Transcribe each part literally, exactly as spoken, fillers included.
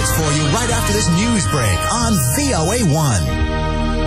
highlights for you right after this news break on V O A one.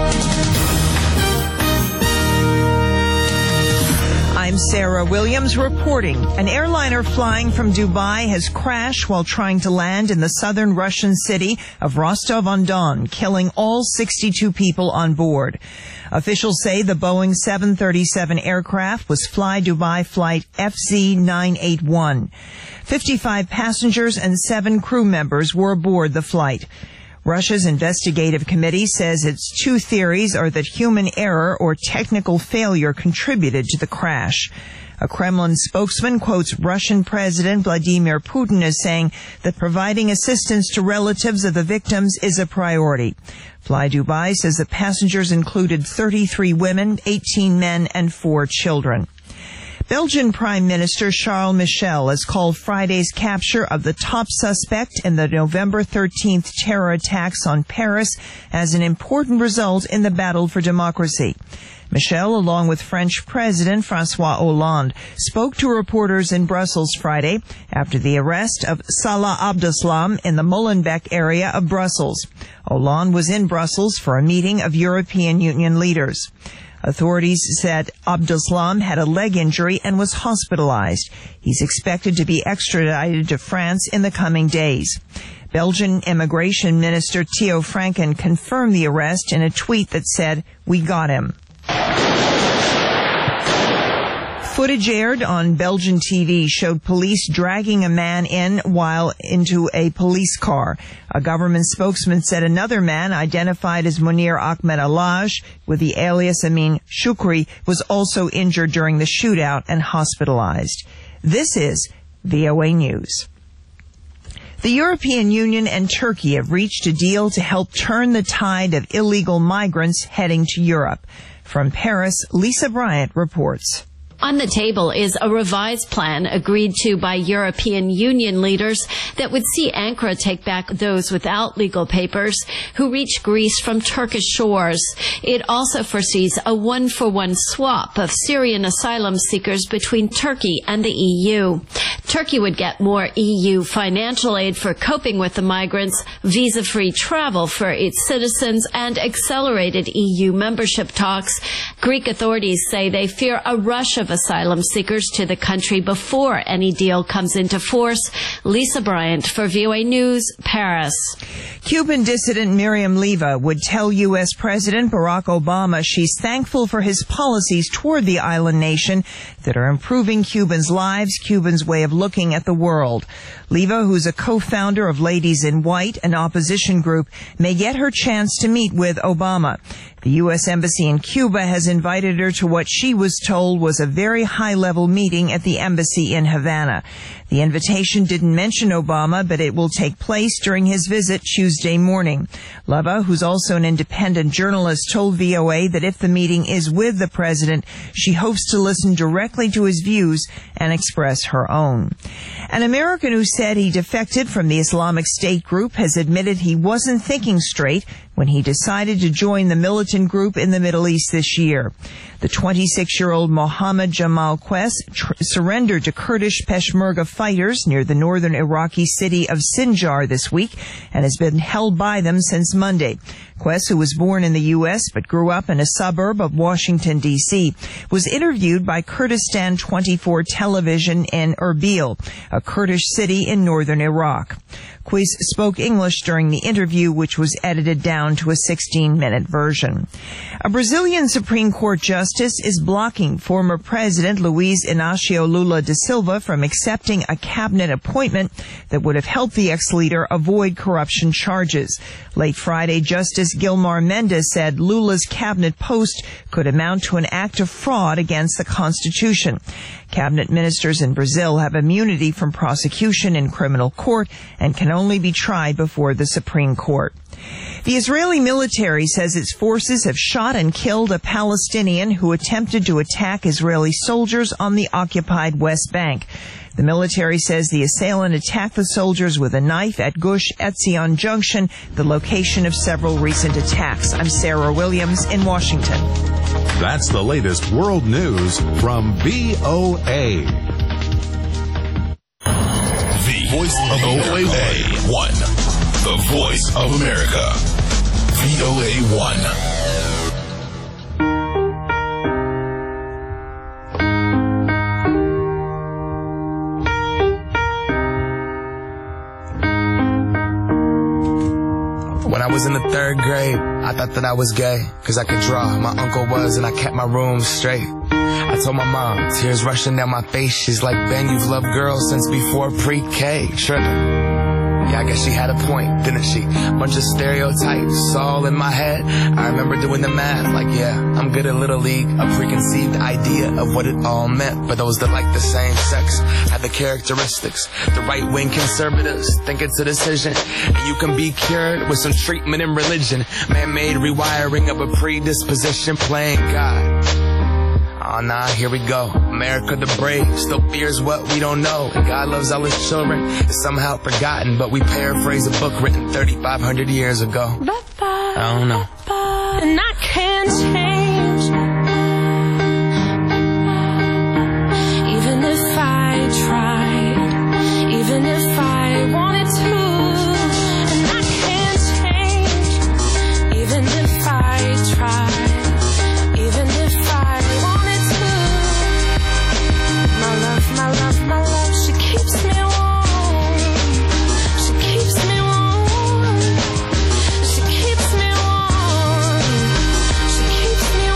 I'm Sarah Williams reporting. An airliner flying from Dubai has crashed while trying to land in the southern Russian city of Rostov-on-Don, killing all sixty-two people on board. Officials say the Boeing seven thirty-seven aircraft was Fly Dubai flight F Z nine eighty-one. fifty-five passengers and seven crew members were aboard the flight. Russia's investigative committee says its two theories are that human error or technical failure contributed to the crash. A Kremlin spokesman quotes Russian President Vladimir Putin as saying that providing assistance to relatives of the victims is a priority. Fly Dubai says the passengers included thirty-three women, eighteen men, and four children. Belgian Prime Minister Charles Michel has called Friday's capture of the top suspect in the November thirteenth terror attacks on Paris as an important result in the battle for democracy. Michel, along with French President François Hollande, spoke to reporters in Brussels Friday after the arrest of Salah Abdeslam in the Molenbeek area of Brussels. Hollande was in Brussels for a meeting of European Union leaders. Authorities said Abdeslam had a leg injury and was hospitalized. He's expected to be extradited to France in the coming days. Belgian Immigration Minister Theo Franken confirmed the arrest in a tweet that said, "We got him." Footage aired on Belgian T V showed police dragging a man in while into a police car. A government spokesman said another man, identified as Munir Ahmed Alaj with the alias Amin Shukri, was also injured during the shootout and hospitalized. This is V O A News. The European Union and Turkey have reached a deal to help turn the tide of illegal migrants heading to Europe. From Paris, Lisa Bryant reports. On the table is a revised plan agreed to by European Union leaders that would see Ankara take back those without legal papers who reach Greece from Turkish shores. It also foresees a one-for-one swap of Syrian asylum seekers between Turkey and the E U. Turkey would get more E U financial aid for coping with the migrants, visa-free travel for its citizens, and accelerated E U membership talks. Greek authorities say they fear a rush of asylum seekers to the country before any deal comes into force. Lisa Bryant for V O A News, Paris. Cuban dissident Miriam Leva would tell U S President Barack Obama she's thankful for his policies toward the island nation that are improving Cubans' lives, Cubans' way of looking at the world. Leva, who's a co-founder of Ladies in White, an opposition group, may get her chance to meet with Obama. The U S Embassy in Cuba has invited her to what she was told was a very high-level meeting at the embassy in Havana. The invitation didn't mention Obama, but it will take place during his visit Tuesday morning. Leva, who's also an independent journalist, told V O A that if the meeting is with the president, she hopes to listen directly to his views and express her own. An American who said he defected from the Islamic State group has admitted he wasn't thinking straight when he decided to join the militant group in the Middle East this year. The twenty-six-year-old Mohammed Jamal Quess tr- surrendered to Kurdish Peshmerga fighters near the northern Iraqi city of Sinjar this week and has been held by them since Monday. Quess, who was born in the U S but grew up in a suburb of Washington, D C, was interviewed by Kurdistan twenty-four television in Erbil, a Kurdish city in northern Iraq. Quess spoke English during the interview, which was edited down to a sixteen-minute version. A Brazilian Supreme Court justice is blocking former President Luiz Inácio Lula da Silva from accepting a cabinet appointment that would have helped the ex-leader avoid corruption charges. Late Friday, Justice Gilmar Mendes said Lula's cabinet post could amount to an act of fraud against the Constitution. Cabinet ministers in Brazil have immunity from prosecution in criminal court and can only be tried before the Supreme Court. The Israeli military says its forces have shot and killed a Palestinian who attempted to attack Israeli soldiers on the occupied West Bank. The military says the assailant attacked the soldiers with a knife at Gush Etzion Junction, the location of several recent attacks. I'm Sarah Williams in Washington. That's the latest world news from V O A. The Voice of O A one. the voice of America. V O A one. When I was in the third grade, I thought that I was gay, cause I could draw. My uncle was, and I kept my room straight. I told my mom, tears rushing down my face. She's like, Ben, you've loved girls since before pre-K. Tripping. Yeah, I guess she had a point, didn't she? Bunch of stereotypes all in my head. I remember doing the math, like, yeah, I'm good at Little League. A preconceived idea of what it all meant. But those that like the same sex had the characteristics. The right-wing conservatives think it's a decision, and you can be cured with some treatment in religion. Man-made rewiring of a predisposition, playing God. Oh, nah, here we go. America the brave still fears what we don't know. And God loves all his children. It's somehow forgotten, but we paraphrase a book written thirty-five hundred years ago. I don't know. And I can't change, even if I tried, even if I wanted to. And I can't change, even if I tried, even if I wanted to. My love, my love, my love, she keeps me warm. She keeps me warm. She keeps me warm. She keeps me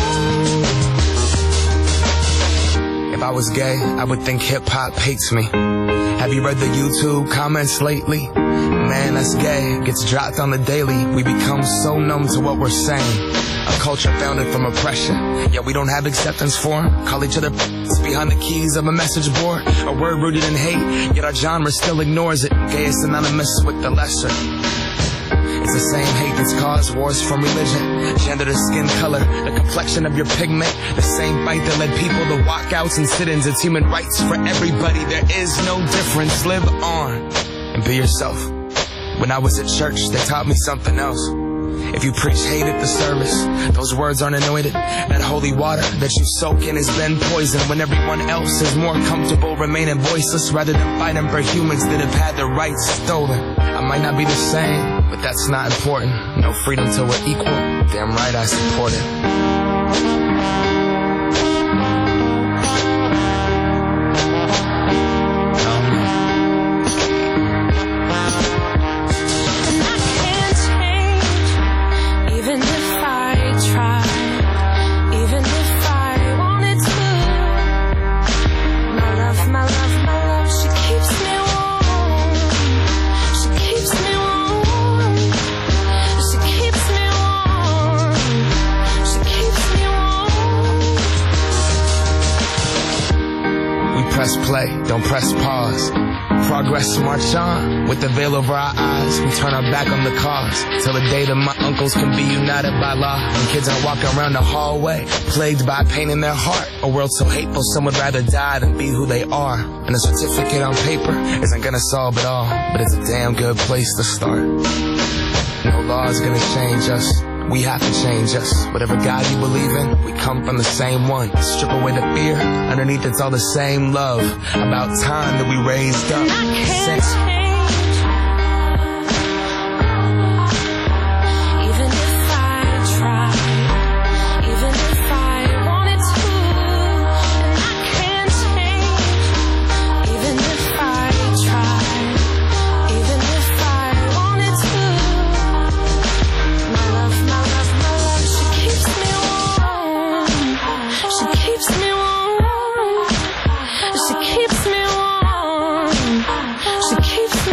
warm. If I was gay, I would think hip-hop hates me. Have you read the YouTube comments lately? Man, that's gay. Gets dropped on the daily. We become so numb to what we're saying. A culture founded from oppression, yet we don't have acceptance for them. Call each other behind the keys of a message board. A word rooted in hate, yet our genre still ignores it. Gay is synonymous with the lesser. It's the same hate that's caused wars from religion, gender to skin color, the complexion of your pigment. The same fight that led people to walkouts and sit-ins. It's human rights for everybody. There is no difference. Live on and be yourself. When I was at church, they taught me something else. If you preach hate at the service, those words aren't anointed. That holy water that you soak in has been poisoned. When everyone else is more comfortable remaining voiceless rather than fighting for humans that have had their rights stolen. I might not be the same, but that's not important. No freedom till we're equal. Damn right I support it. Press play, don't press pause. Progress march on, with the veil over our eyes. We turn our back on the cause, till the day that my uncles can be united by law. And kids are walking around the hallway, plagued by pain in their heart. A world so hateful, some would rather die than be who they are. And a certificate on paper isn't gonna solve it all, but it's a damn good place to start. No law is gonna change us. We have to change us. Whatever God you believe in, we come from the same one. Strip away the fear, underneath it's all the same love. About time that we raised up. And I can't change. She keeps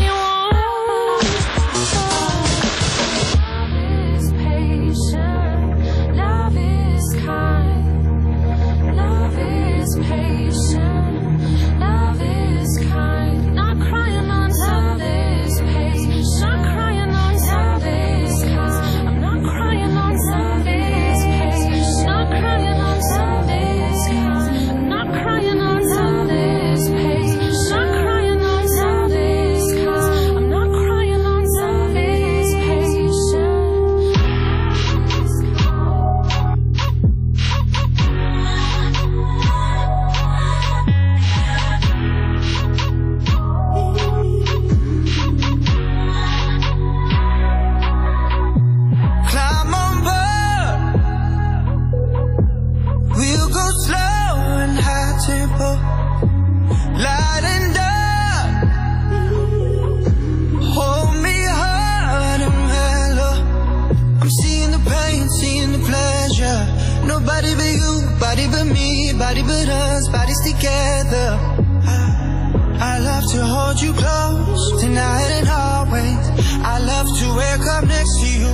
together. I love to hold you close tonight and always. I love to wake up next to you.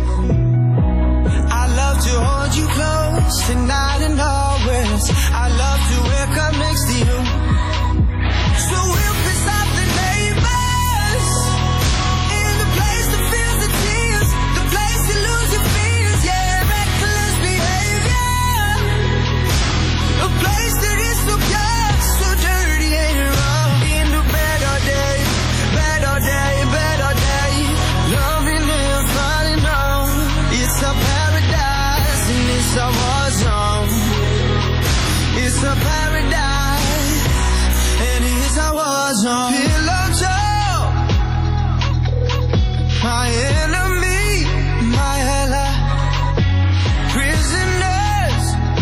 I love to hold you close tonight and always. I love to wake up next to you. So we'll piss off the neighbors in the place that feels the tears, the place you lose your fears, yeah, reckless behavior, a place that is so pure, so dirty and wrong. In the bed all day, bed all day, bed all day, loving and falling on. It's a paradise and it's a war zone. It's a paradise and it's a war zone. Pillow talk, my enemy, my ally, prisoners.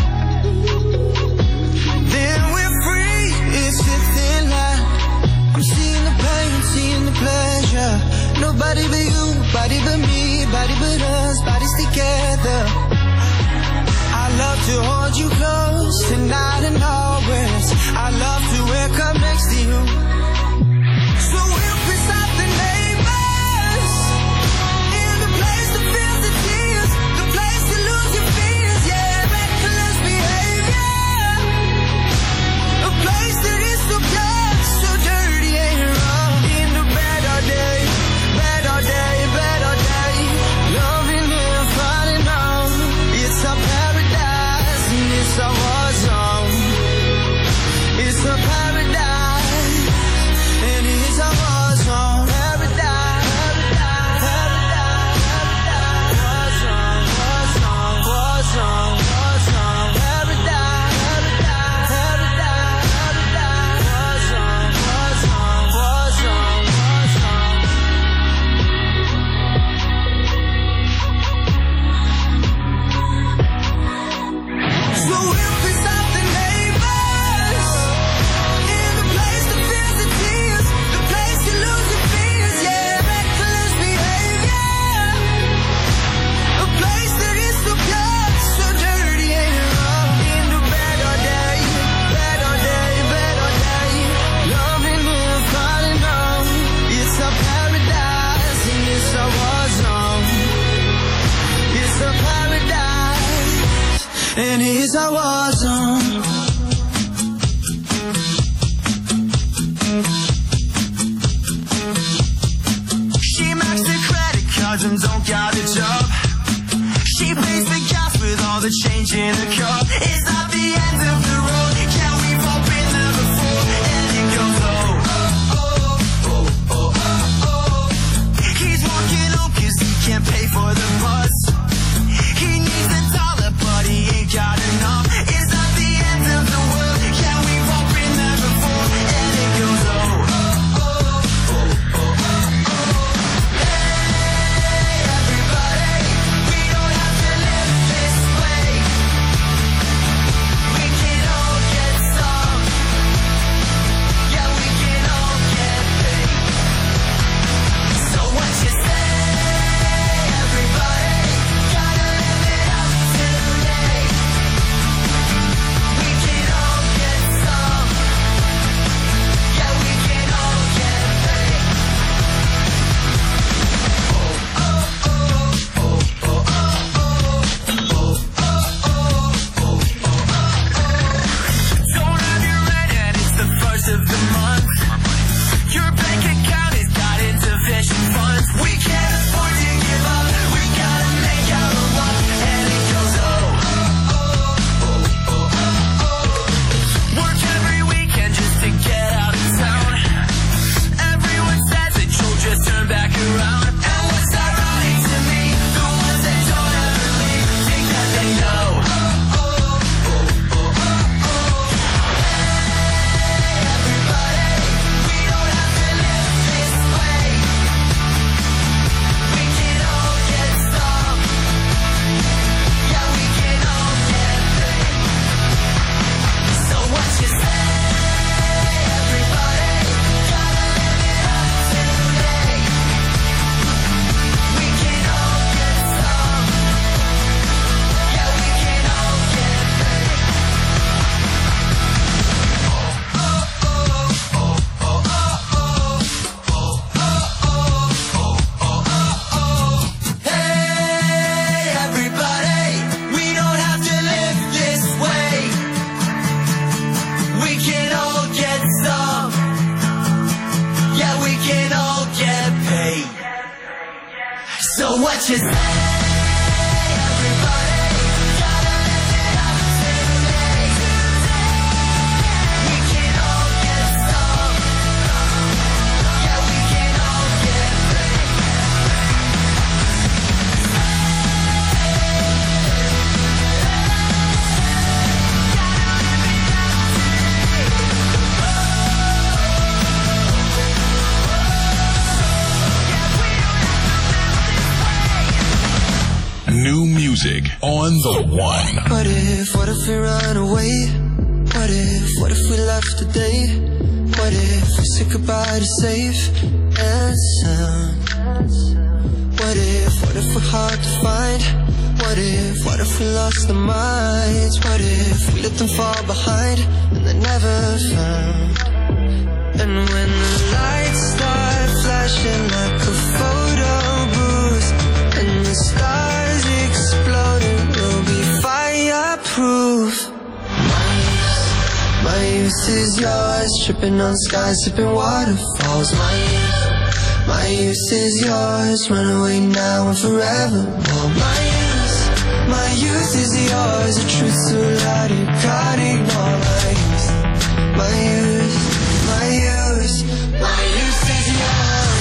Then we're free. It's a thin line. I'm seeing the pain, seeing the pleasure. Nobody but you, body but me, body but us, bodies together. I love to hold you close tonight and always. I love to wake up next to you. So we'll piss off the neighbors in the place that feels the tears, the place you lose your fears, yeah, reckless behavior, a place that is so pure, so dirty and wrong. In the bed all day, bed all day, bed all day, loving and falling on. It's a paradise and it's a war zone. It's a paradise and it's a war zone. Paradise, paradise, paradise, war zone, war zone, war zone, war zone. Paradise, paradise, paradise, war zone, war zone, war zone, war zone. So we'll piss off the neighbors in the place that feels the tears, the place you lose your fears, yeah, reckless behavior, a place that is so pure, so dirty and wrong. In the bed all day, bed all day, bed all day, loving and falling on. It's a paradise and it's a war zone. It's a paradise and it's a war zone. She maxed the credit cards and don't got a job. She pays the gas with all the change in her car. It's not the end of the road. Yeah, we've all been there before. And it goes oh, oh, oh, oh, oh, oh, oh. He's walking home cause he can't pay for the bus. He needs a dollar but he ain't got enough. It's not the end of the world. Yeah, we've all been there before. And it goes oh, oh, oh, oh, oh, oh, oh. Hey, everybody, we don't have to live this way. So what you say? New music on the one. What if, what if we run away? What if, what if we left today? What if we said goodbye to safe and sound? What if, what if we're hard to find? What if, what if we lost our minds? What if we let them fall behind and they're never found? And when the lights start flashing like a photo booth and the stars exploding, we'll be fireproof. My youth, my youth is yours, tripping on skies, sipping waterfalls. My youth, my youth is yours, run away now and forevermore. My youth, my youth is yours, the truth so loud you can't ignore. My youth, my youth, my youth, my youth is yours.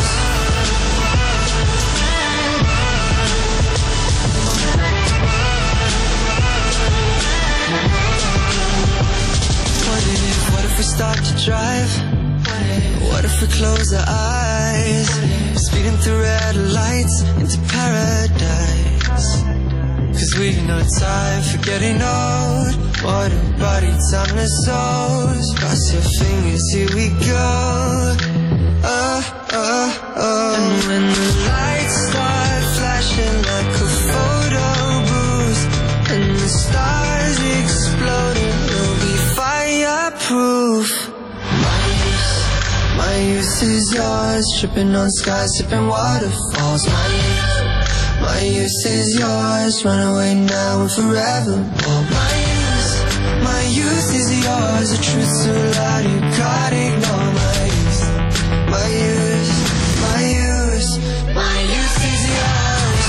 What if, what if we start to drive? What if, what if we close our eyes? Speeding through red lights into paradise. Cause we know time for getting old. What a body, time to souls. Cross your fingers, here we go. Oh, oh, oh. And when the lights start flashing like a photo booth and the stars exploding, we'll be fireproof. My youth, my youth is yours, tripping on skies, sipping waterfalls. My youth, my youth is yours, run away now and forevermore. My youth, my youth is yours, the truth so loud you can't ignore. My youth, my youth, my youth, my youth is yours.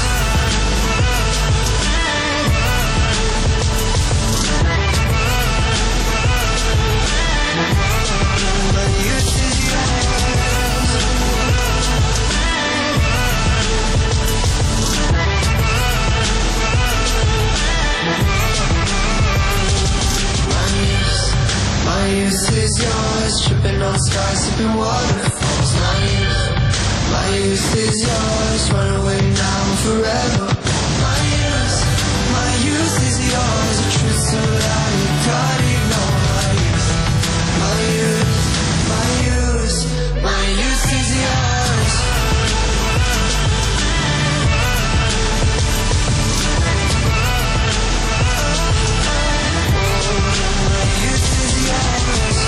My youth is yours. My youth is yours, tripping on skies, sipping waterfalls. My youth, my youth is yours, run away now and forever. My youth, my youth is yours, the truth so loud you can't ignore. My youth, my youth, my youth, my youth is yours. My youth is yours.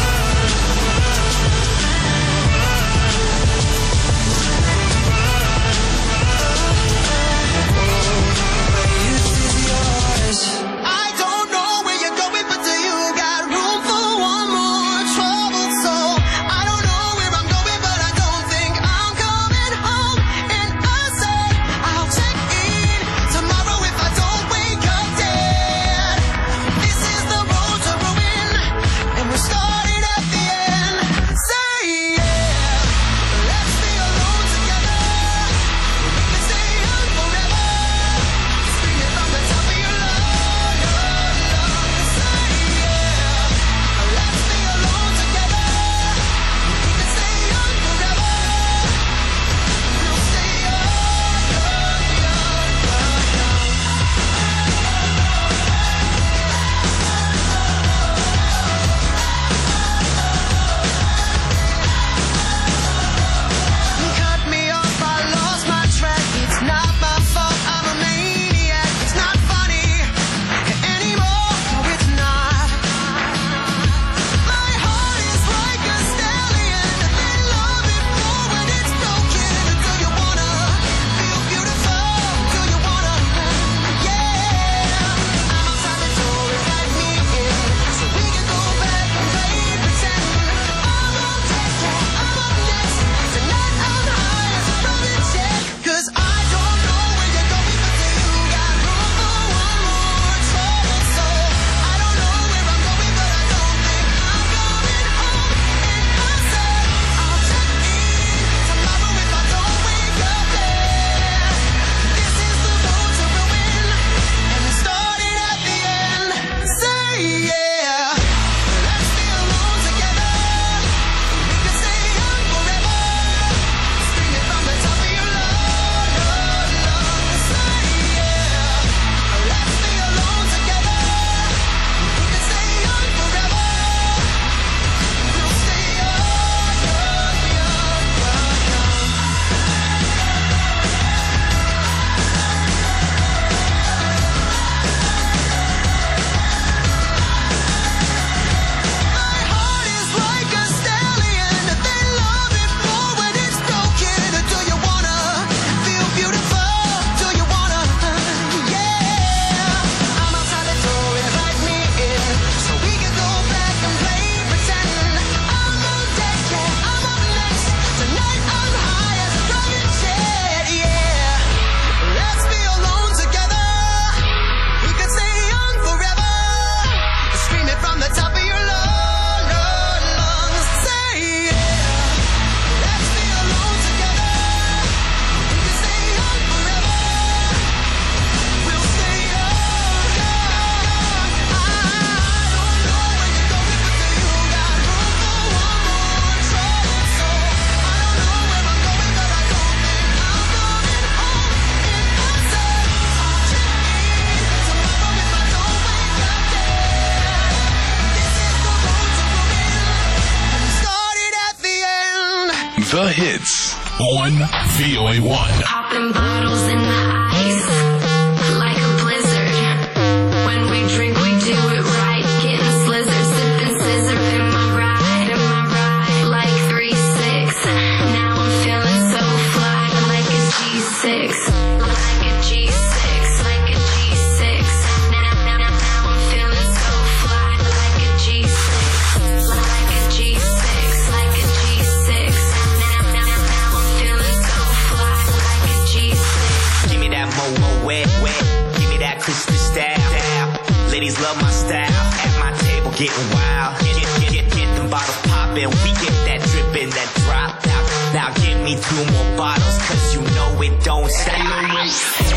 the hits on V O A one. Popping bottles in the ice like a blizzard. When we drink, we do it right. Getting slizzard, sipping scissor in my ride, in my ride like three six. Now I'm feeling so fly like a G six, like a G six, like a G six. Now, now, now, now I'm feeling so fly like a G six, like a G six, like a G six. Now, now, now, now I'm feeling so fly like a G six. Give me that mo-mo wet, wet. Give me that crispy style. Ladies love my style. At my table getting wild. Get, get, get, get, get them bottles poppin'. We get that drippin', that drop out. Now give me two more bottles, cause you know it don't stop. Hell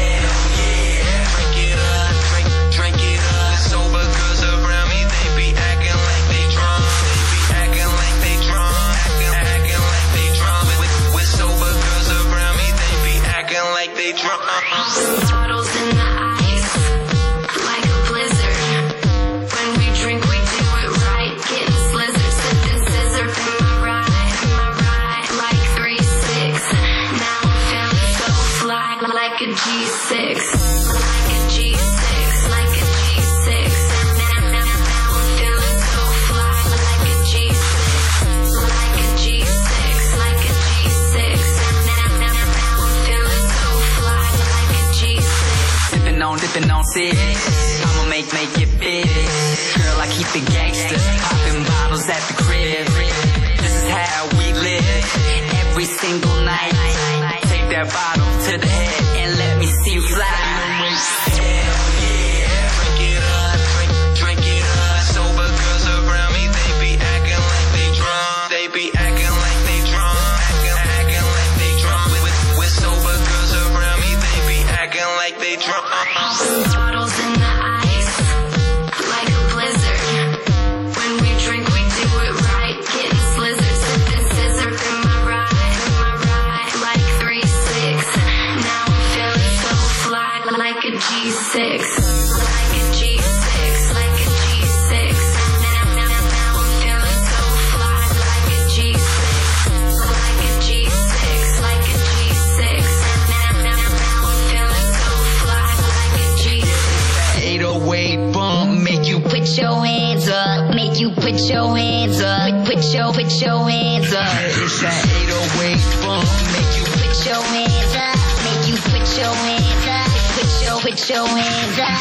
yeah, drink it up, drink, drink it up. Sober girls around me, they be acting like they drunk. They be acting like they drunk, acting, acting like they drunk. With, with sober girls around me, they be acting like they drunk. Bottles in the ice like a blizzard. When we drink, we do it right. Getting slizzard, sipping scissor in my ride, in my ride like three six. Now I'm feeling so fly like a G six, like a G six, like a G six. Now, now, now I'm feeling so fly like a G six, like a G six, like a G six. Now, now, now I'm feeling so fly like a G six. Dipping on, dipping on six. I'ma make, make it big. Girl, I keep it gangster. Popping bottles at the crib. This is how we live. Every single night. Take that bottle to the head and let me see you fly. Hell yeah, drink it up, drink, drink it up. Sober girls around me, they be acting like they drunk. They be acting like they drunk, acting, acting like they drunk. With, with sober girls around me, they be acting like they drunk. Bottles in the ice like a blizzard. When we drink, we do it right. Getting slizzard, sipping scissor in my ride, in my ride like three six. Now I'm feeling so fly like a G six, like a G six, like a G six. Now, now, now I'm feeling so fly like a G six, like a G six, like a G six. Now, now, now I'm feeling so fly like a G six. eight oh eight bump, make you put your hands up, make you put your hands up, put your, put your hands up. It's that eight oh eight bump, make you put your hands up, make you put your hands up, put your, put your hands up.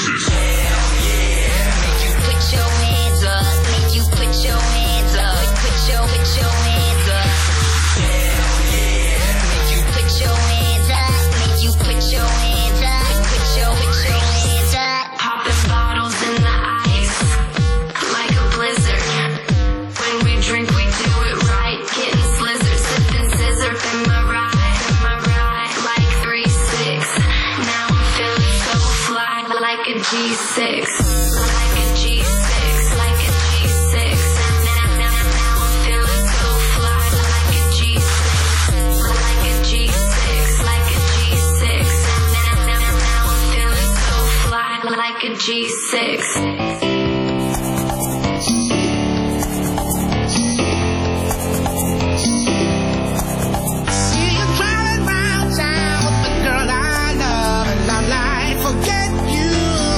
Hell yeah, make you put your hands up, make you put your hands up, put your, put your hands up. Hell yeah, make you put your hands up, make you put your hands up, put your, put your hands up. Popping bottles in the ice like a blizzard. When we drink, we do it right. Getting slizzard, sipping scissor in my ride, in my ride like three six. Now I'm feeling so fly like a G six, like a G six, like a G six. Now, now, now I'm feeling so fly like a G six, like a G six, like a G six. Now, now, now I'm feeling so fly like a G six. See you driving round town with the girl I love, and I'm like, forget you.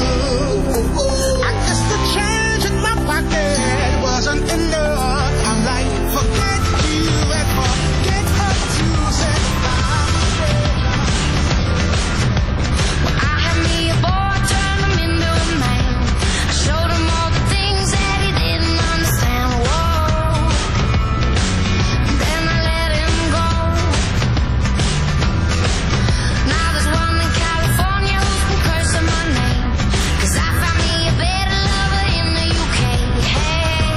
I guess the change in my pocket wasn't enough. I'm like, forget you and forget her too. Said Well, I had me a boy, turned him into a man. I showed him all the things that he didn't understand. Whoa. Then I let him go. Now there's one in California who's been cursing my name, 'cause I found me a better lover in the U K. Hey,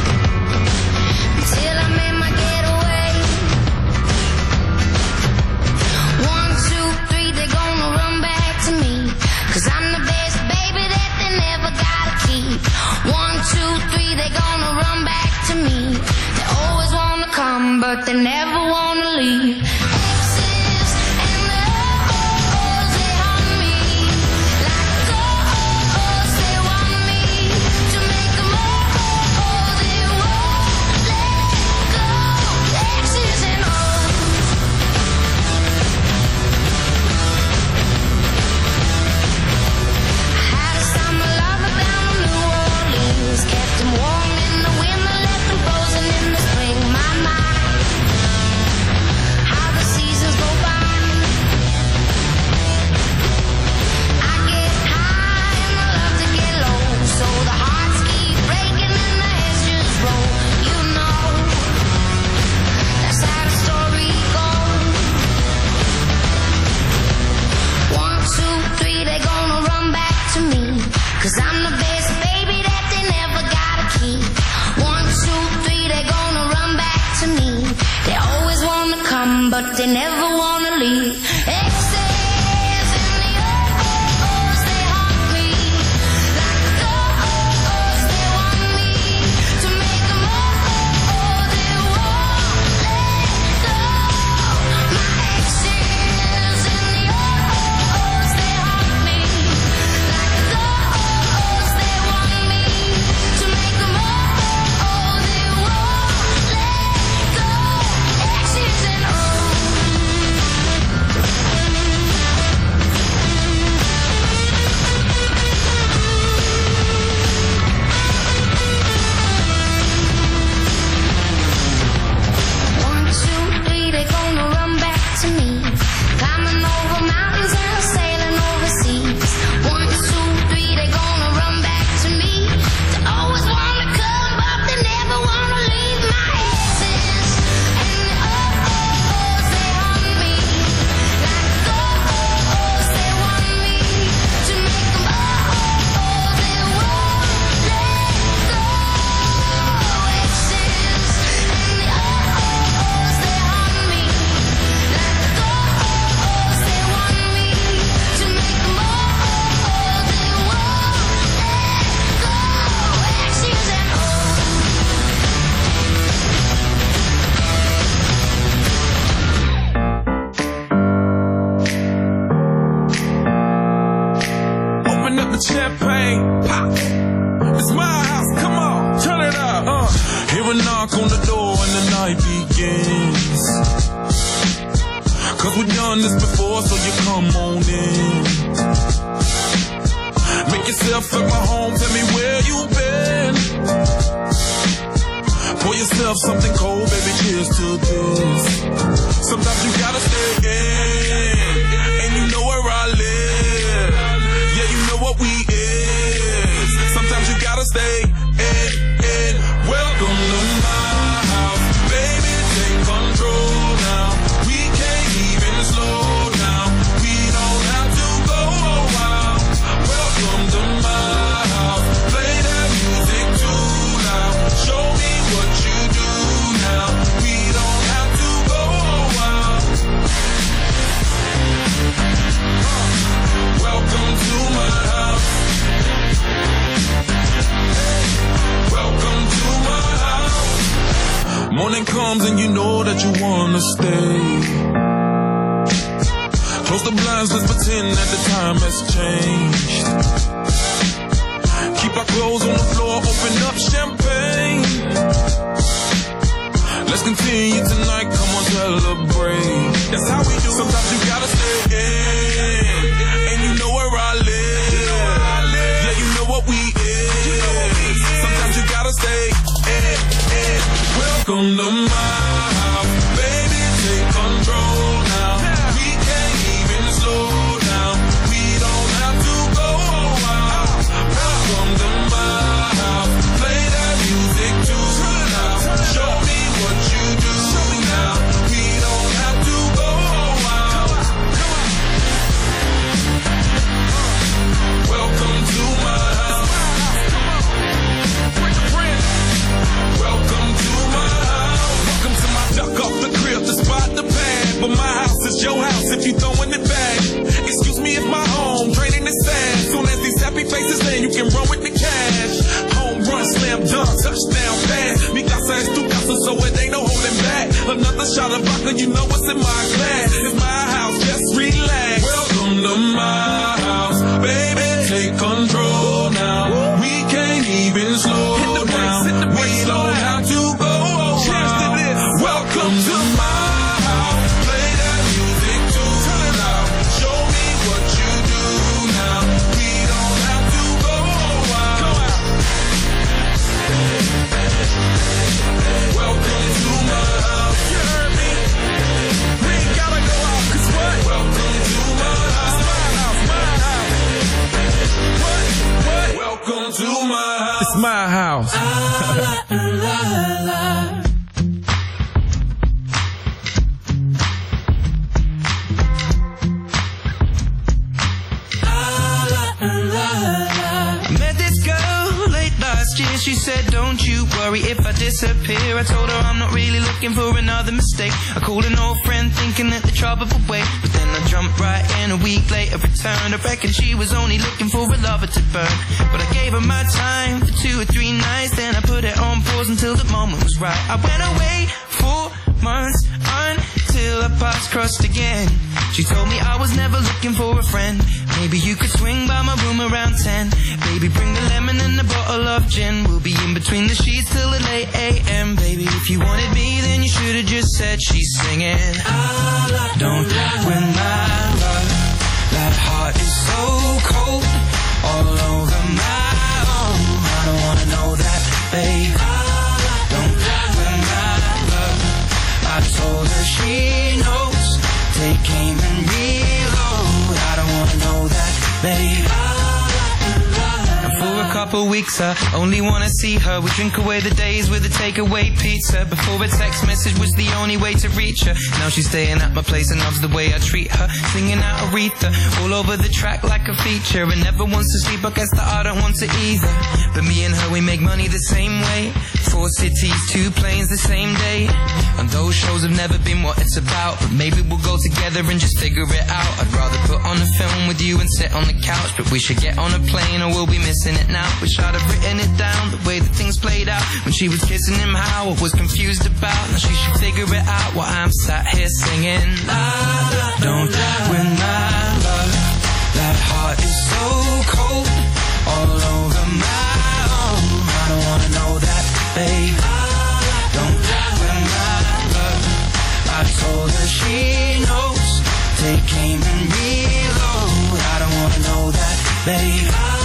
until I made my getaway. One, two, three, they're gonna run back to me, 'cause I'm the best baby that they never gotta keep. One, two, three, they're gonna run back to me. They always wanna come, but they never wanna leave. Exes and the oh-ohs, they haunt me like oh-ohs, they want me to make them oh-oh, they won't let go. Exes and but they never wanna leave. Exes in the oh-ohs, they haunt me. Like the oh-ohs, they want me to make them oh-oh, they won't let go. My exes in the oh-ohs, they haunt me. Like the oh-ohs, they want me to make them oh-oh, they won't let go. Exes and oh. One, two, three, they gonna run back to me. Climbing over mountains and sailing overseas. One, two, three, they gonna run back to me. They always wanna come, but they never wanna leave. My exes and the oh-ohs, they haunt me. Like the oh-ohs, they want me to make them oh-oh, they won't let go. Exes and the oh-ohs, they haunt me. Like the oh-ohs, they want me to make them oh-oh, they won't let go. Exes and oh. Open up the champagne, pop. It's my house, come on, turn it up. Uh. Hear a knock on the door and the night begins. Cause we've done this before, so you come on in. Make yourself at my home, tell me where you've been. Pour yourself something cold, baby, cheers to this. Sometimes you gotta stay in, and you know where I live. Yeah, you know what we is. Sometimes you gotta stay in, in. Welcome to my house, baby, take control now. We can't even slow down. We don't have to go a while. Welcome to my house, play that music too loud. Show me what you do now. We don't have to go a while. Welcome to my house. Welcome to my house. Morning comes and you know that you wanna stay. Close the blinds, let's pretend that the time has changed. Keep our clothes on the floor, open up champagne. Let's continue tonight, come on, celebrate. That's how we do. Sometimes you gotta stay in, and you know where I live. Yeah, you know what we is. Sometimes you gotta stay in, in. Welcome to my house, baby, take control now. We can't even slow down. We don't have to go a while. Welcome to my house, play that music too loud. Show me what you do now. We don't have to go a while. Welcome to my house. Welcome to my house. Welcome to my duck off the crib, the spot, the pad. But my house is your house if you throwing it back. Excuse me if my home draining the sand. Soon as these happy faces land, you can run with the cash. Home run, slam dunk, touchdown pass. Mi casa es tu casa, so it ain't no holding back. Another shot of vodka, you know what's in my glass. It's my house, just relax. Welcome to my house, baby, take control now. We can't even slow down. We don't have to go a while. Welcome to my house, play that music too loud. Show me what you do now. We don't have to go a while. Welcome to my house. You heard me? We ain't gotta go out, 'cause what? Welcome to my house. My house, my house. What? What? Welcome to my house. It's my house. Ah, la, la, la. Met this girl late last year. She said, don't you worry if I disappear. I told her I'm not really looking for another mistake. I called an old friend thinking that the trouble would wait, but then I jumped right in. A week later returned. I reckon she was only looking for a lover to burn, but I gave her my time for two or three nights. Then I put it on pause until the moment was right. I went away for months until our paths crossed again. She told me I was never looking for a friend. Maybe you could swing by my room around ten. Baby, bring the lemon and a bottle of gin. We'll be in between the sheets till the late a m. Baby, if you wanted me, then you should have just said she's singing. Don't win my love. That heart is so cold, all over my own. I don't wanna know that, babe. Don't win my love. I told her she knows. Take aim and reload. I don't wanna know that, babe. And for a couple weeks I only wanna see her. We drink away the days with a takeaway pizza. Before a text message was the only way to reach her. Now she's staying at my place and loves the way I treat her. Singing out Aretha all over the track like a feature. And never wants to sleep, I guess that I don't want to either. But me and her, we make money the same way. Four cities, two planes the same day. And those shows have never been what it's about, but maybe we'll go together and just figure it out. I'd rather put on a film with you and sit on the couch, but we should get on a plane or we'll be missing it now. Wish I'd have written it down, the way that things played out. When she was kissing him, how I was confused about. Now she should figure it out while I'm sat here singing. La, la, don't win my love. That heart is so cold, all over my own. I don't wanna know that, babe. Don't win my love. I told her she knows. Take aim and reload. I don't wanna know that, babe.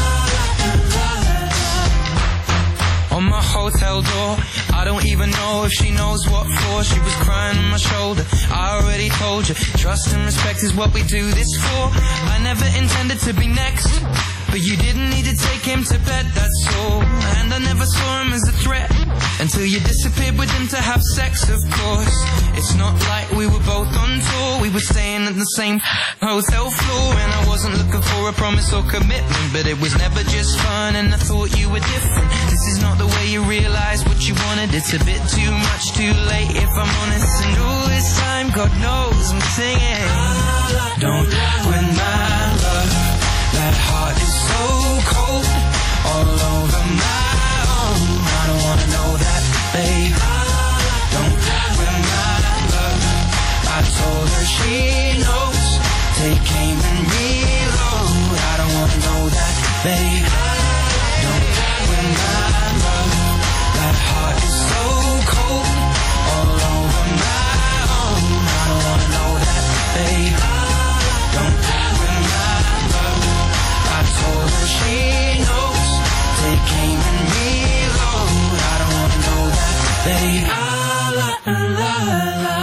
On my hotel door, I don't even know if she knows what for. She was crying on my shoulder. I already told you, trust and respect is what we do this for. I never intended to be next, but you didn't need to take him to bed, that's all. And I never saw him as a threat until you disappeared with him to have sex, of course. It's not like we were both on tour. We were staying at the same hotel floor. And I wasn't looking for a promise or commitment, but it was never just fun, and I thought you were different. This is not the way you realize what you wanted. It's a bit too much, too late if I'm honest. And all this time, God knows I'm singing. Don't win my love. That heart is so cold, all over my own. I don't wanna know that, babe. Don't win my love. I told her she knows. Take aim and reload. I don't wanna know that, babe. Don't win my love. That heart is so cold, all over my own. I don't wanna know that, babe. Don't win my love. I told her she knows. Take aim and reload. I don't wanna know that, babe. La, la, la.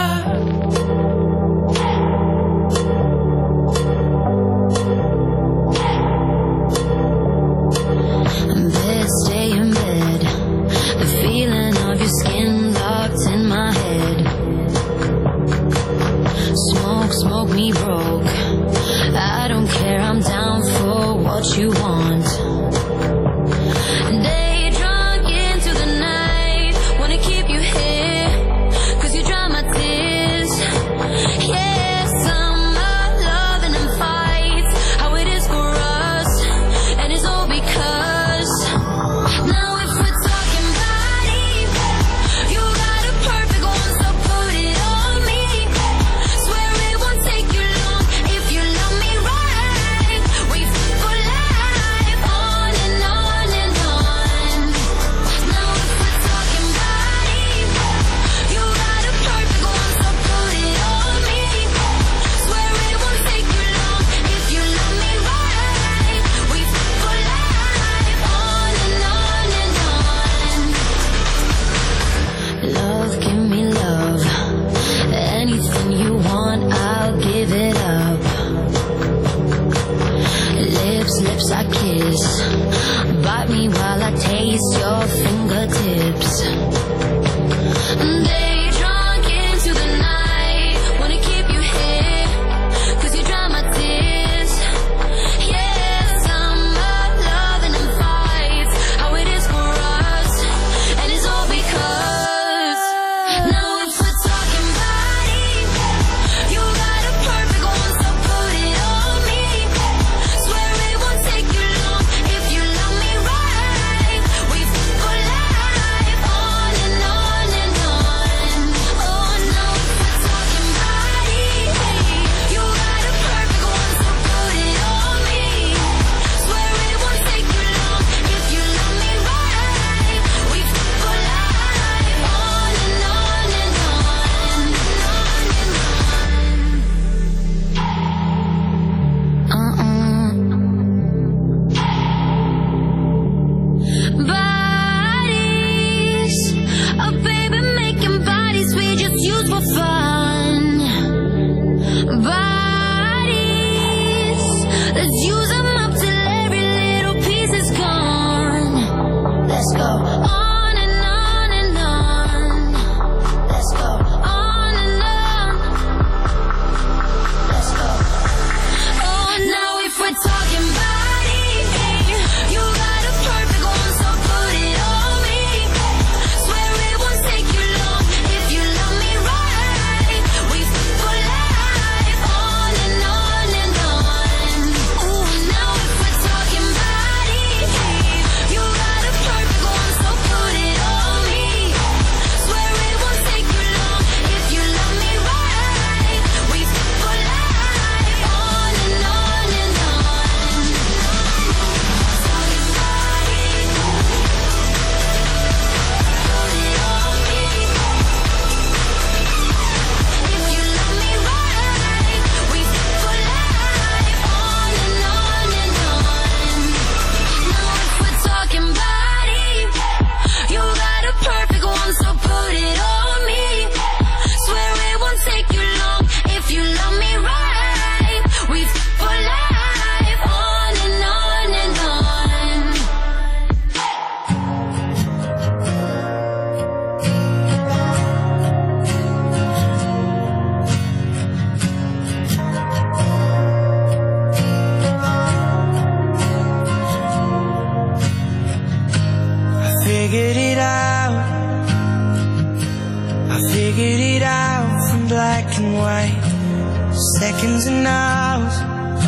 and white, seconds and hours.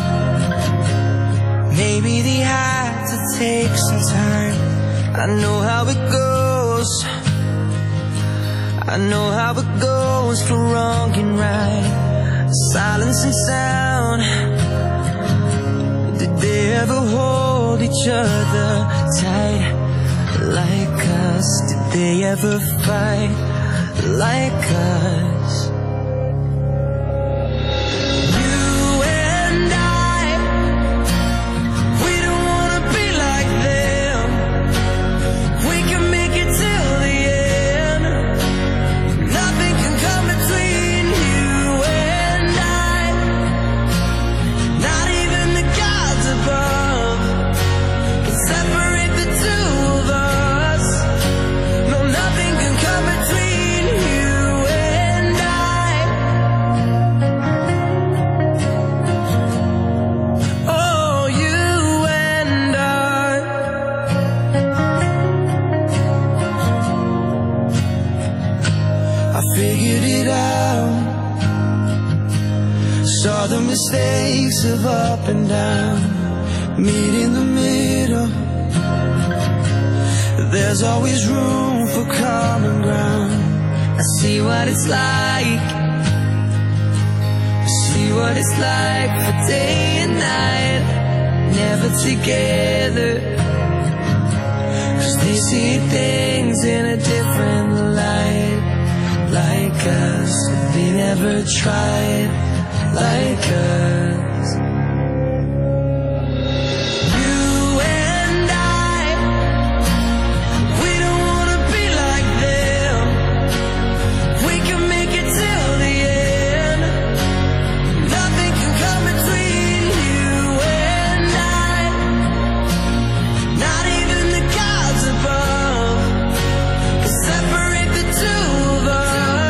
Maybe they had to take some time. I know how it goes. I know how it goes for wrong and right. Silence and sound. Did they ever hold each other tight like us? Did they ever fight like us? Mistakes of up and down, meet in the middle. There's always room for common ground. I see what it's like. I see what it's like for day and night, never together. 'Cause they see things in a different light, like us. They never tried like us. You and I, we don't wanna be like them. We can make it till the end. Nothing can come between you and I, not even the gods above can separate the two of us.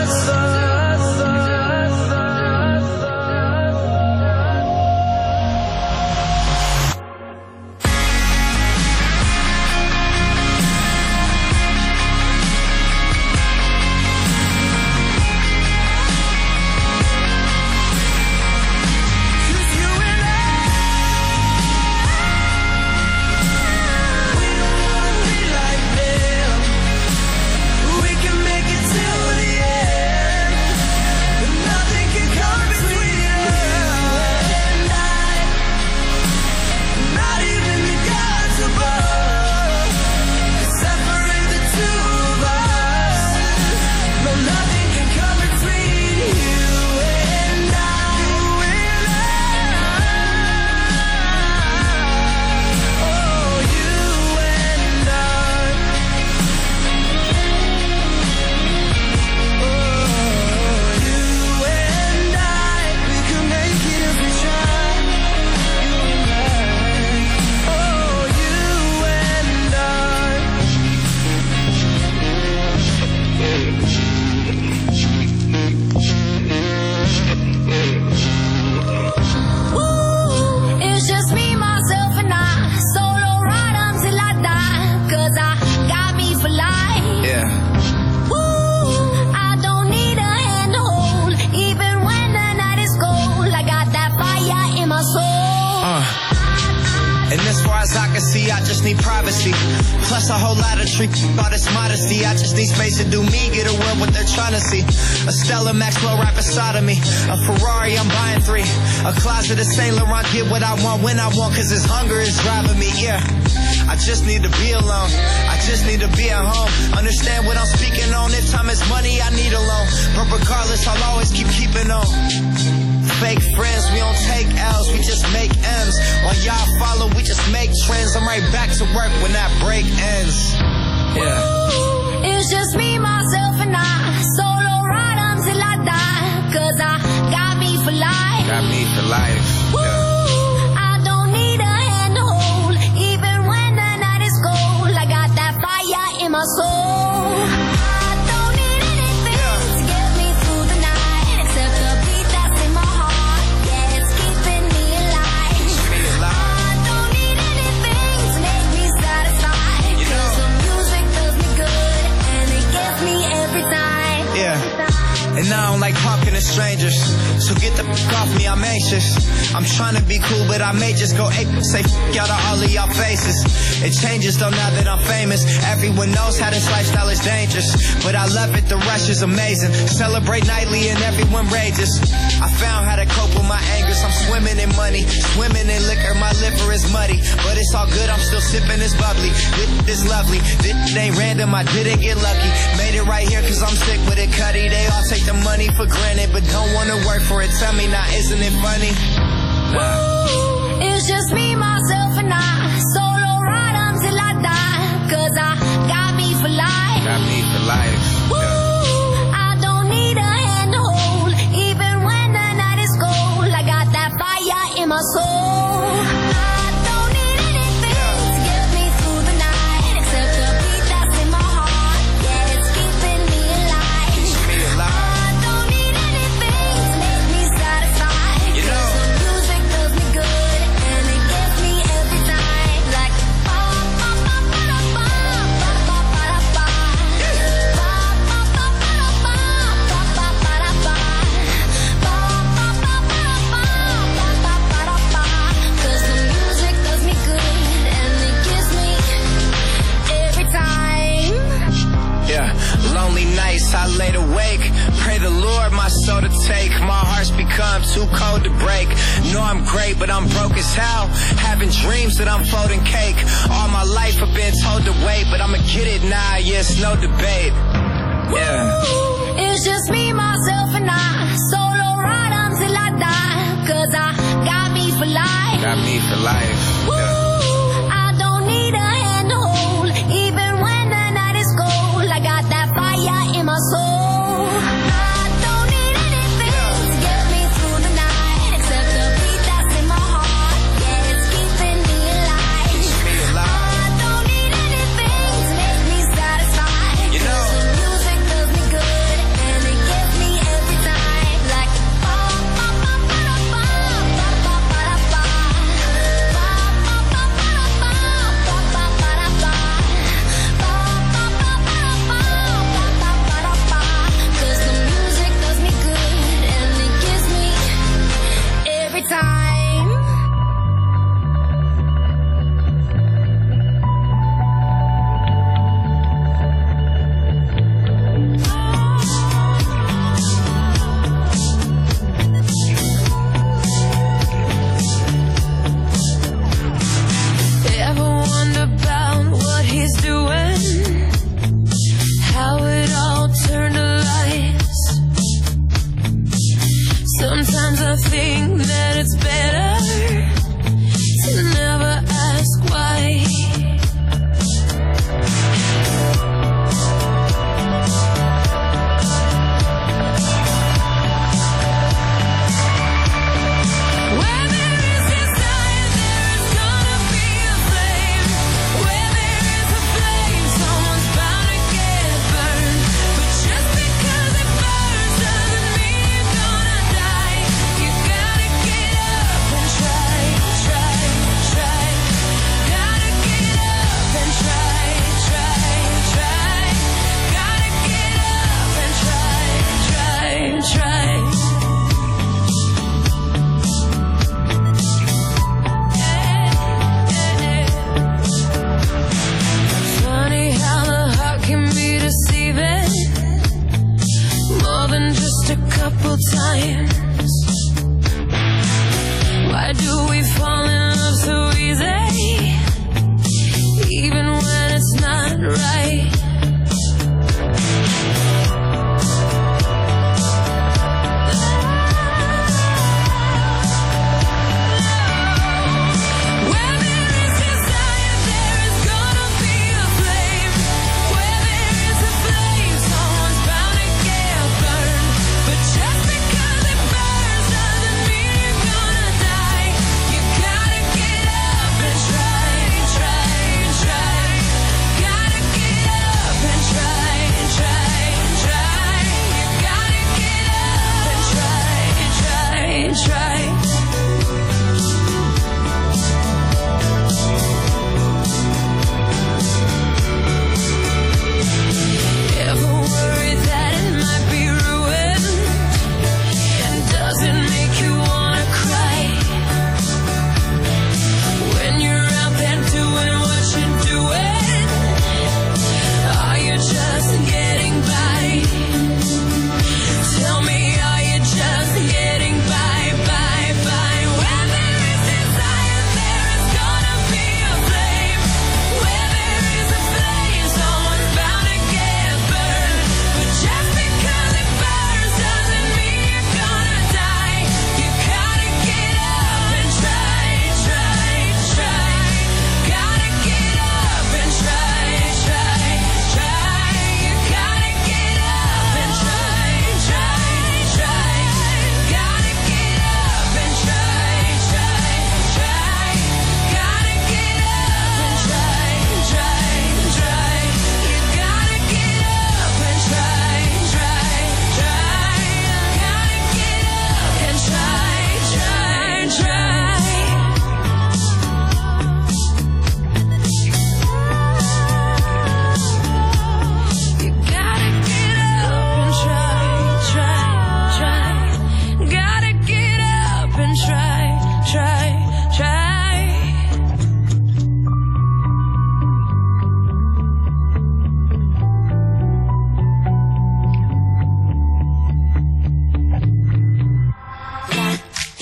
I just need privacy. Plus a whole lot of treat all this modesty. I just need space to do me, get away what they're trying to see. A Stella Maxwell right beside of me. A Ferrari, I'm buying three. A closet of Saint Laurent, get what I want when I want, cause this hunger is driving me, yeah. I just need to be alone. I just need to be at home. Understand what I'm speaking on. If time is money, I need a loan. But regardless, I'll always keep keeping on. Fake friends, we don't take L's, we just make M's. While y'all follow, we just make trends. I'm right back to work when that break ends. Yeah. Ooh, it's just me, myself, and I. Solo ride until I die. Cause I got me for life. Got me for life. Ooh, yeah. I don't need a hand to hold. Even when the night is cold, I got that fire in my soul. And I don't like talking to strangers. So get the f*** off me, I'm anxious. I'm trying to be cool, but I may just go ape. Say f*** out of all of y'all faces. It changes though now that I'm famous. Everyone knows how this lifestyle is dangerous, but I love it, the rush is amazing. Celebrate nightly and everyone rages. I found how to cope with my angers. I'm swimming in money, swimming in liquor. My liver is muddy, but it's all good, I'm still sipping this bubbly. This is lovely, this ain't random, I didn't get lucky. Made it right here cause I'm sick with it, Cuddy. They all take the money for granted, but don't wanna work for it. Tell me now, isn't it funny? Ooh, it's just me, myself, and I. Solo ride until I die. Cause I got me for life. Got me for life. Ooh, I don't need a hand to hold. Even when the night is cold, I got that fire in my soul. I don't need anything to get me through the night, except the beat that's in my heart. Yeah, it's keeping me alive. Keeps me alive. I don't need anything to make me satisfied. You know. Cause the music does me good, and it gets me every time. Like ba ba ba ba da ba, ba ba ba da ba. Ba ba ba ba da ba, ba ba ba da ba. Ba ba ba ba da ba, ba ba ba da ba. Cause the music does me good, and it gives me every time. Yeah, lonely nights I laid awake. Pray the Lord my soul to take. My heart's become too cold to break. Know I'm great, but I'm broke as hell. Having dreams that I'm folding cake. All my life I've been told to wait, but I'ma get it now, yes, no debate. Yeah. Ooh, it's just me, myself, and I. Solo ride until I die. Cause I got me for life. Got me for life. Ooh, I don't need a hand to hold. Even when the night is cold, I got that fire in my soul. I don't need anything to get me through the night, except the beat that's in my heart. Yeah, it's keeping me alive. Keeps me alive. I don't need anything to make me satisfied. You know. Cause the music does me good, and it gets me every time. Like ba ba ba ba da ba, ba ba ba da ba. Ba ba ba ba da ba, ba ba ba da ba. Ba ba ba ba da ba, ba ba ba da ba. Cause the music does me good, and it gives me every time. Ever wonder about what he's doing? How it all turned to lies. Sometimes I think that it's better to never ask why. Where there is desire, there is gonna be a flame. Where there is a flame, someone's bound to get burned. But just because it burns doesn't mean you're gonna die. You gotta get up and try, try, try. Gotta get up and try, try, try. Gotta get up and try, try, try. Funny how the heart can be deceiving, more than just a couple times. Why do we fall in love so easy, even when it's not right? Where there is desire, there is gonna be a flame. Where there is a flame, someone's bound to get burned. But just because it burns doesn't mean you're gonna die. You gotta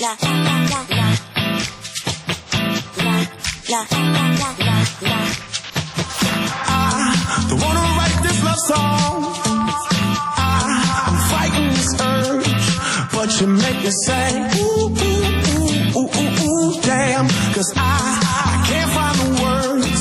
I don't wanna write this love song. I, I'm fighting this urge, but you make me say, ooh, ooh, ooh, ooh, ooh, ooh, damn. Cause I, I can't find the words.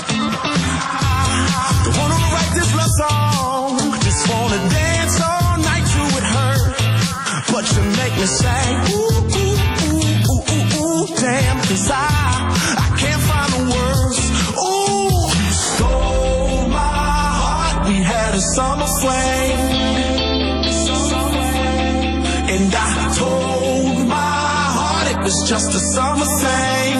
I don't wanna write this love song. Just wanna dance all night to it hurt. But you make me say, ooh, ooh, ooh, ooh, ooh, ooh, damn. Cause I, I can't find the words. Ooh, you stole my heart. We had a summer flame. And I told my heart it was just a summer thing.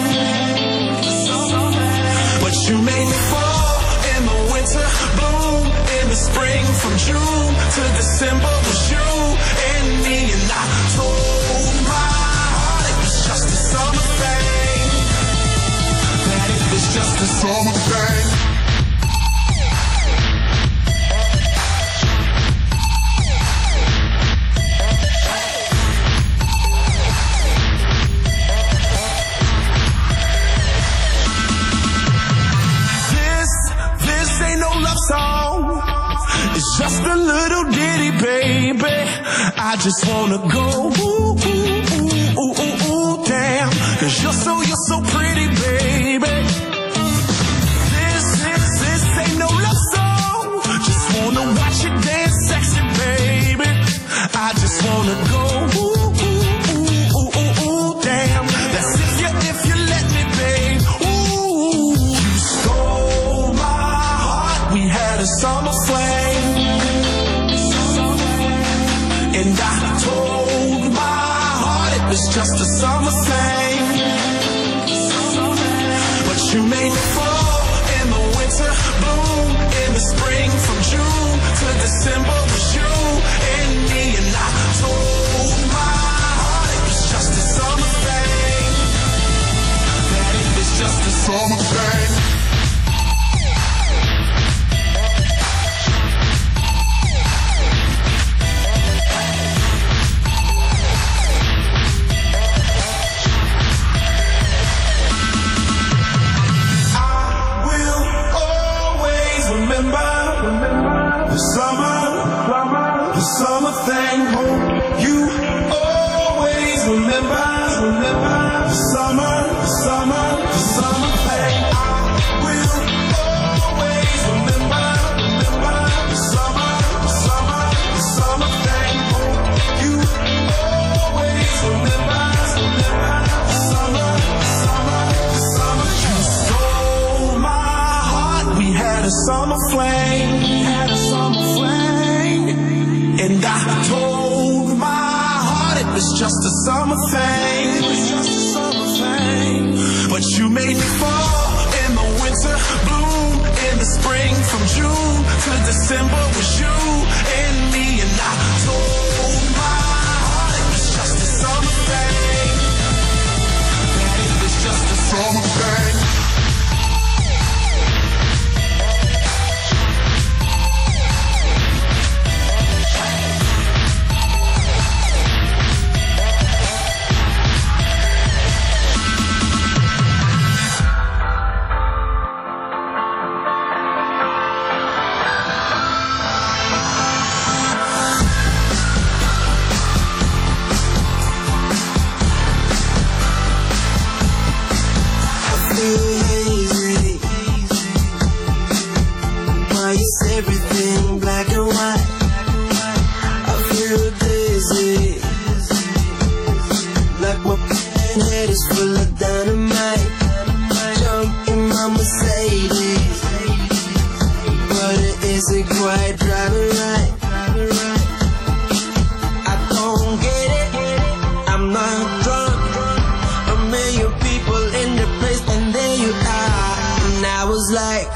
But you made me fall in the winter, bloom in the spring. From June to December was you and me. And I told my heart it was just a summer thing. That it was just a summer thing. Song. It's just a little ditty, baby. I just wanna go ooh, ooh, ooh, ooh, ooh, ooh, damn. Cause you're so, you're so pretty, baby. This, this, this ain't no love song. Just wanna watch you dance sexy, baby. I just wanna go ooh, ooh, ooh, ooh, ooh, ooh, damn. That's if you, if you let me, babe. Ooh, you stole my heart. We had a summer flame. And I told my heart it was just a summer thing. But you made me fall in the winter, bloom in the spring. From June to December was you and me. And I told my heart it was just a summer thing. That it was just a summer thing. The summer, the summer thing. You always remember, remember the summer, the summer, the summer thing. I will always remember, remember the summer, the summer, the summer thing. You always remember, remember the summer, the summer, the summer. You stole my heart. We had a summer flame. Had a summer flame. And I told my heart it was just a summer thing. It was just a summer thing. But you made me fall in the winter, bloom in the spring. From June to December was you and me. And I told my heart it was just a summer thing. That it was just a summer thing. Everything black and white. I feel dizzy, like my head is full of dynamite. Jump in my Mercedes, but it isn't quite driving right. I don't get it, I'm not drunk. A million people in the place, and there you are. And I was like,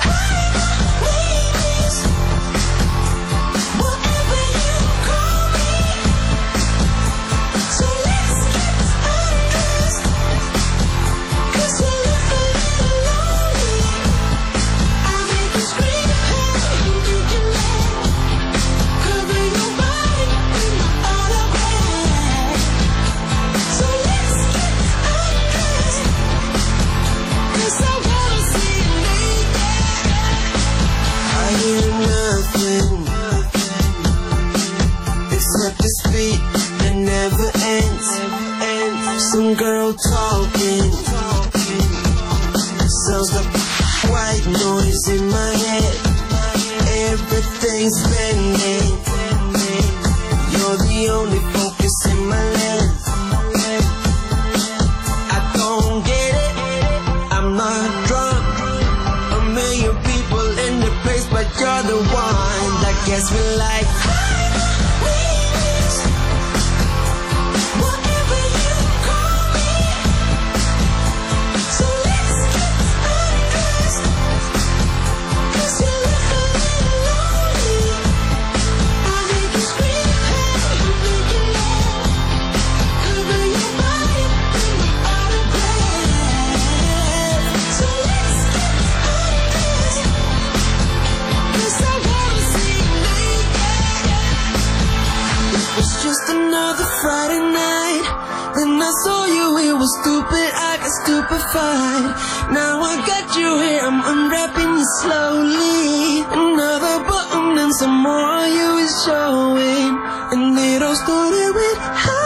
some girl talking. Sounds like white noise in my head. Everything's bending. You're the only focus in my lens. I don't get it, I'm not drunk. A million people in the place, but you're the one that gets me like. It's just another Friday night. Then I saw you, it was stupid, I got stupefied. Now I got you here, I'm unwrapping you slowly. Another button and some more of you is showing. And it all started with